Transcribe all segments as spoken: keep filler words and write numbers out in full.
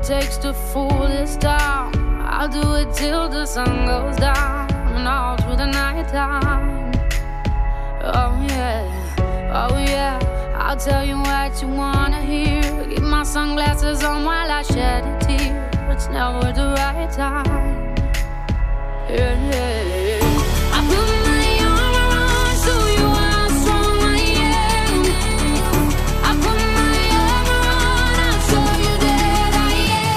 takes to fool this town. I'll do it till the sun goes down and all through the night time. Oh yeah, oh yeah, I'll tell you what you wanna hear. Keep my sunglasses on while I shed a tear. It's never the right time. Yeah, yeah. I put my arm around, show you how strong I am. I put my arm around, I'll show you that I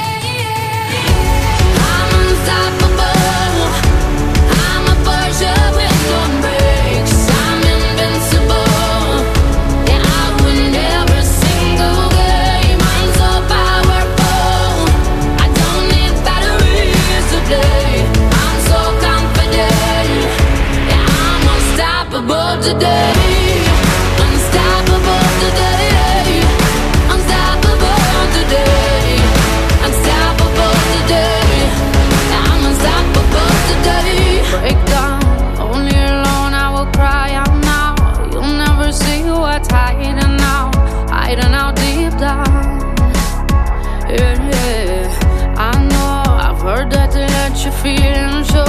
am. I'm unstoppable. I'm a Porsche with no brakes. I'm invincible. Yeah, I win every single game. I'm so powerful. I don't need batteries to play. I'm so confident. Yeah, I'm unstoppable today. Unstoppable today. Unstoppable today. Unstoppable today. Yeah, I'm unstoppable today. Break down, only alone I will cry out now. You'll never see what's hiding out, hiding out deep down. Yeah, yeah. I know I've heard that they let you feel and show